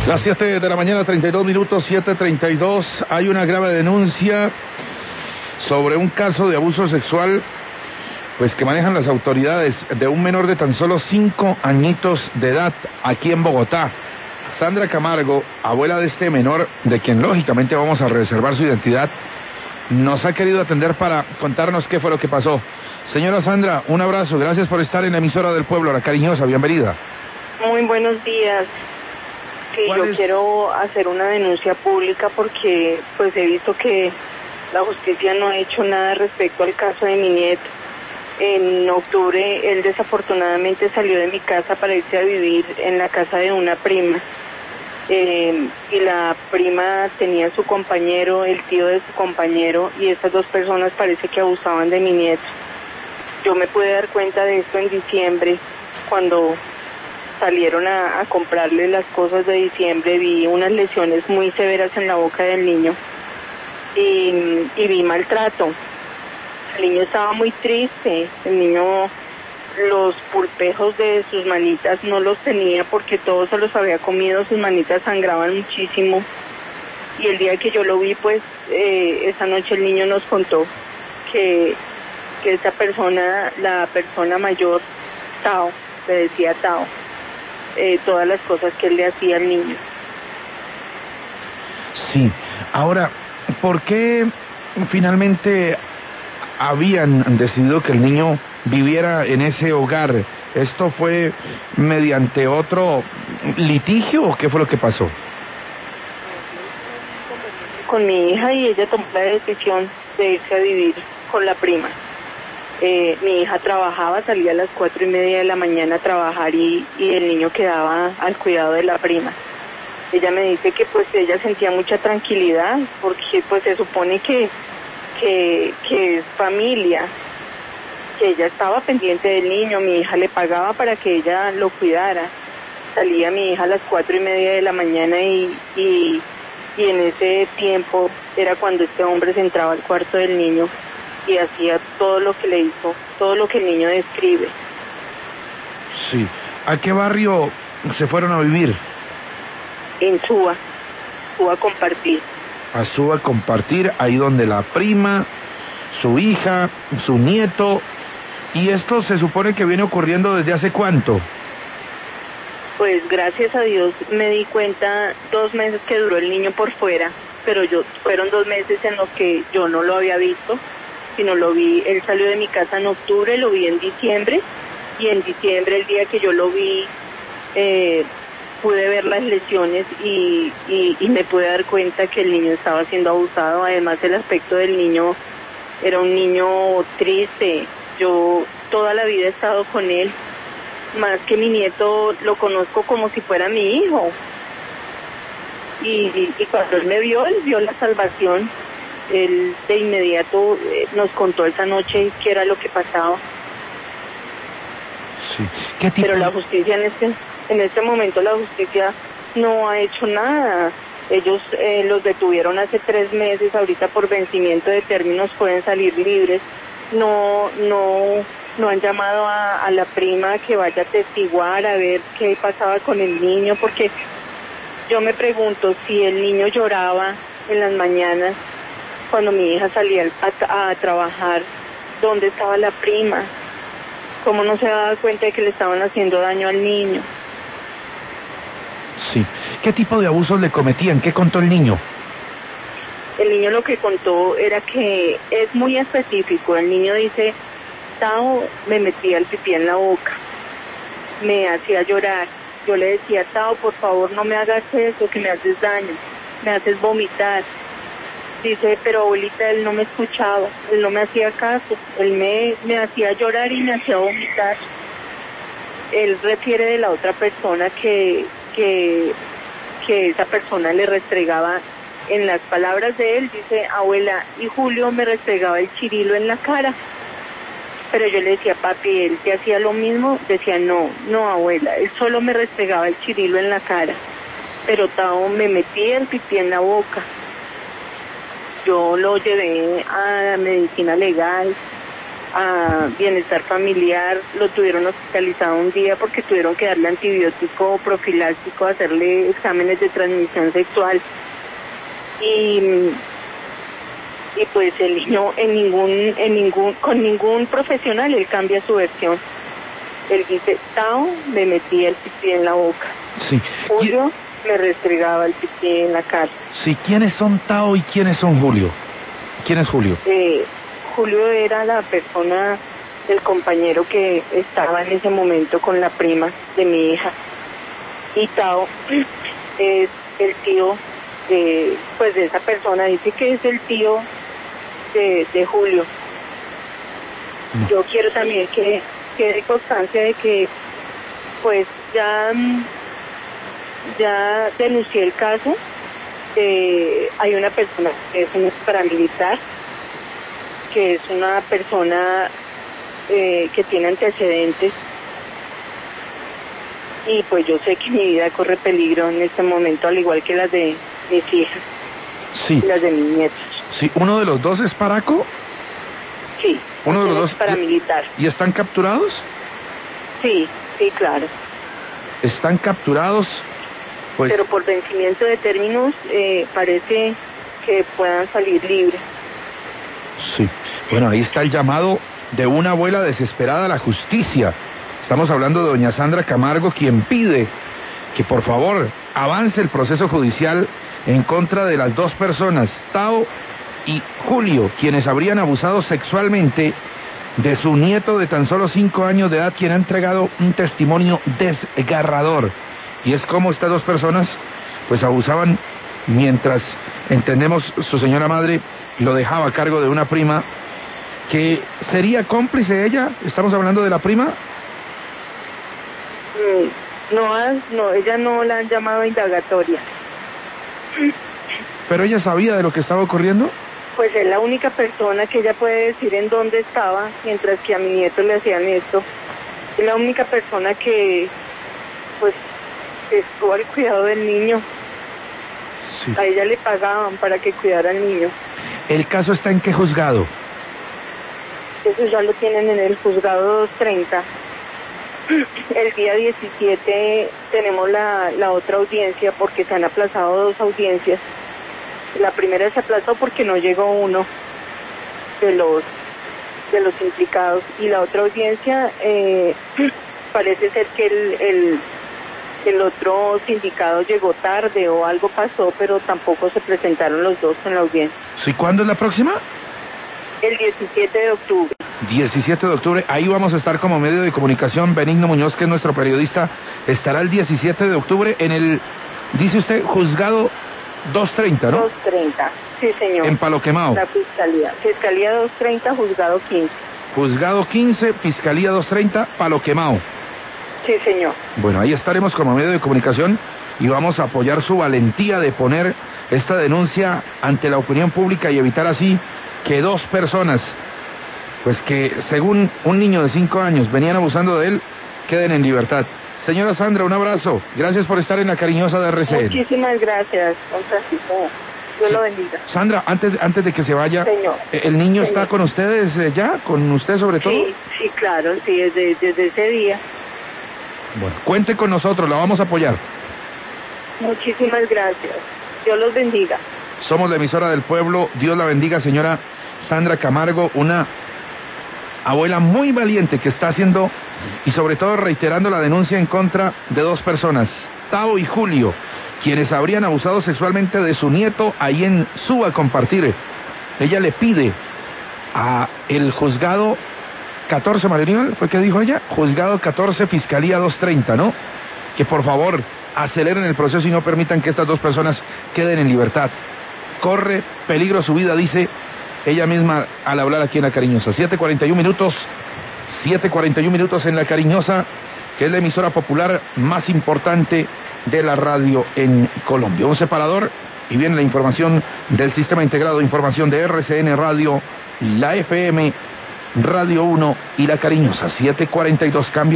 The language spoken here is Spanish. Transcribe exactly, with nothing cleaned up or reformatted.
Las siete de la mañana, treinta y dos minutos, siete treinta y dos. Hay una grave denuncia sobre un caso de abuso sexual, pues que manejan las autoridades, de un menor de tan solo cinco añitos de edad aquí en Bogotá. Sandra Camargo, abuela de este menor, de quien lógicamente vamos a reservar su identidad, nos ha querido atender para contarnos qué fue lo que pasó. Señora Sandra, un abrazo, gracias por estar en la emisora del pueblo, La Cariñosa, bienvenida. Muy buenos días. Sí, yo es? quiero hacer una denuncia pública porque pues he visto que la justicia no ha hecho nada respecto al caso de mi nieto. En octubre él desafortunadamente salió de mi casa para irse a vivir en la casa de una prima. Eh, y la prima tenía su compañero, el tío de su compañero, y estas dos personas parece que abusaban de mi nieto. Yo me pude dar cuenta de esto en diciembre, cuando salieron a, a comprarle las cosas de diciembre. Vi unas lesiones muy severas en la boca del niño y, y vi maltrato. El niño estaba muy triste, el niño los pulpejos de sus manitas no los tenía porque todos se los había comido, sus manitas sangraban muchísimo. Y el día que yo lo vi, pues eh, esa noche el niño nos contó que, que esa persona, la persona mayor, Tao, le decía Tao, eh, todas las cosas que él le hacía al niño. Sí, ahora, ¿por qué finalmente habían decidido que el niño viviera en ese hogar? ¿Esto fue mediante otro litigio o qué fue lo que pasó? Con mi hija, y ella tomó la decisión de irse a vivir con la prima. Eh, mi hija trabajaba, salía a las cuatro y media de la mañana a trabajar y, y el niño quedaba al cuidado de la prima. Ella me dice que pues ella sentía mucha tranquilidad porque pues se supone que Que, que es familia, que ella estaba pendiente del niño, mi hija le pagaba para que ella lo cuidara. Salía mi hija a las cuatro y media de la mañana y, y, y en ese tiempo era cuando este hombre se entraba al cuarto del niño y hacía todo lo que le hizo, todo lo que el niño describe. Sí. ¿A qué barrio se fueron a vivir? En Suba, Suba Compartir. A Suba Compartir, ahí donde la prima, su hija, su nieto. ¿Y esto se supone que viene ocurriendo desde hace cuánto? Pues gracias a Dios me di cuenta dos meses que duró el niño por fuera, pero yo fueron dos meses en los que yo no lo había visto, sino lo vi, él salió de mi casa en octubre, lo vi en diciembre, y en diciembre, el día que yo lo vi, eh, pude ver las lesiones y, y, y me pude dar cuenta que el niño estaba siendo abusado. Además, el aspecto del niño era un niño triste. Yo toda la vida he estado con él, más que mi nieto lo conozco como si fuera mi hijo. Y, y, y cuando él me vio, él vio la salvación. Él de inmediato eh, nos contó esa noche qué era lo que pasaba. Sí. ¿Qué tipo? Pero la justicia en este... En este momento la justicia no ha hecho nada. Ellos eh, los detuvieron hace tres meses, ahorita por vencimiento de términos pueden salir libres. No, no, no han llamado a, a la prima que vaya a testiguar a ver qué pasaba con el niño, porque yo me pregunto si el niño lloraba en las mañanas cuando mi hija salía a, a trabajar, ¿dónde estaba la prima? ¿Cómo no se ha dado cuenta de que le estaban haciendo daño al niño? Sí. ¿Qué tipo de abusos le cometían? ¿Qué contó el niño? El niño lo que contó era que es muy específico. El niño dice, Tao me metía el pipí en la boca, me hacía llorar. Yo le decía, Tao, por favor no me hagas eso, que me haces daño, me haces vomitar. Dice, pero abuelita, él no me escuchaba, él no me hacía caso, él me, me hacía llorar y me hacía vomitar. Él refiere de la otra persona que... Que, que esa persona le restregaba, en las palabras de él, dice, abuela, y Julio me restregaba el chirilo en la cara. Pero yo le decía, papi, ¿él te hacía lo mismo? Decía, no, no, abuela, él solo me restregaba el chirilo en la cara, pero Tao me metía el pipí en la boca. Yo lo llevé a medicina legal, a bienestar familiar, lo tuvieron hospitalizado un día porque tuvieron que darle antibiótico profiláctico, hacerle exámenes de transmisión sexual y, y pues el niño en ningún, en ningún, con ningún profesional él cambia su versión. Él dice, Tao me metía el pipí en la boca. Sí. Julio me restregaba el pipí en la cara. Sí, ¿quiénes son Tao y quiénes son Julio? ¿Quién es Julio? Eh, Julio era la persona, el compañero que estaba en ese momento con la prima de mi hija. Y Tao es el tío de, pues de esa persona, dice que es el tío de, de Julio. No. Yo quiero también que quede constancia de que pues ya, ya denuncié el caso. Eh, hay una persona que es un paramilitar, que es una persona eh, que tiene antecedentes y pues yo sé que mi vida corre peligro en este momento, al igual que las de mis hijas, sí, y las de mis nietos. Sí, ¿uno de los dos es Paraco? Sí, uno de los dos es paramilitar. ¿Y están capturados? Sí, sí, claro. ¿Están capturados? Pues... Pero por vencimiento de términos eh, parece que puedan salir libres. Sí, bueno, ahí está el llamado de una abuela desesperada a la justicia. Estamos hablando de doña Sandra Camargo, quien pide que por favor avance el proceso judicial en contra de las dos personas, Tao y Julio, quienes habrían abusado sexualmente de su nieto de tan solo cinco años de edad, quien ha entregado un testimonio desgarrador. Y es como estas dos personas pues abusaban mientras, entendemos, su señora madre lo dejaba a cargo de una prima que sería cómplice de ella. ¿Estamos hablando de la prima? Mm, no, no, ella no la han llamado indagatoria. ¿Pero ella sabía de lo que estaba ocurriendo? Pues es la única persona que ella puede decir en dónde estaba mientras que a mi nieto le hacían esto. Es la única persona que pues estuvo al cuidado del niño. Sí. A ella le pagaban para que cuidara al niño. ¿El caso está en qué juzgado? Eso ya lo tienen en el juzgado doscientos treinta. El día diecisiete tenemos la, la otra audiencia porque se han aplazado dos audiencias. La primera se aplazó porque no llegó uno de los de los implicados y la otra audiencia eh, parece ser que el, el el otro sindicado llegó tarde o algo pasó, pero tampoco se presentaron los dos en la audiencia. ¿Sí? ¿Cuándo es la próxima? El diecisiete de octubre. diecisiete de octubre, ahí vamos a estar como medio de comunicación. Benigno Muñoz, que es nuestro periodista, estará el diecisiete de octubre en el, dice usted, juzgado doscientos treinta, ¿no? doscientos treinta, sí señor. En Palo Quemao. La fiscalía, fiscalía doscientos treinta, juzgado quince. Juzgado quince, fiscalía doscientos treinta, Palo Quemao. Sí señor. Bueno, ahí estaremos como medio de comunicación y vamos a apoyar su valentía de poner esta denuncia ante la opinión pública y evitar así que dos personas, pues que según un niño de cinco años venían abusando de él, queden en libertad. Señora Sandra, un abrazo. Gracias por estar en la cariñosa de R C N. Muchísimas gracias, don Francisco. Dios sí. lo bendiga. Sandra, antes, antes de que se vaya, señor, ¿el niño señor. está con ustedes eh, ya? ¿Con usted sobre todo? Sí, sí, claro, sí, desde, desde ese día. Bueno, cuente con nosotros, la vamos a apoyar. Muchísimas gracias. Dios los bendiga. Somos la emisora del pueblo. Dios la bendiga, señora Sandra Camargo, una abuela muy valiente que está haciendo y sobre todo reiterando la denuncia en contra de dos personas, Tao y Julio, quienes habrían abusado sexualmente de su nieto ahí en Suba Compartir. Ella le pide a el juzgado catorce, María, ¿fue que dijo ella? Juzgado catorce, Fiscalía doscientos treinta, ¿no? Que por favor aceleren el proceso y no permitan que estas dos personas queden en libertad. Corre peligro su vida, dice ella misma al hablar aquí en La Cariñosa. siete cuarenta y uno minutos, siete cuarenta y uno minutos en La Cariñosa, que es la emisora popular más importante de la radio en Colombia. Un separador y viene la información del Sistema Integrado de Información de R C N Radio, la F M, Radio uno y La Cariñosa. siete cuarenta y dos, cambio.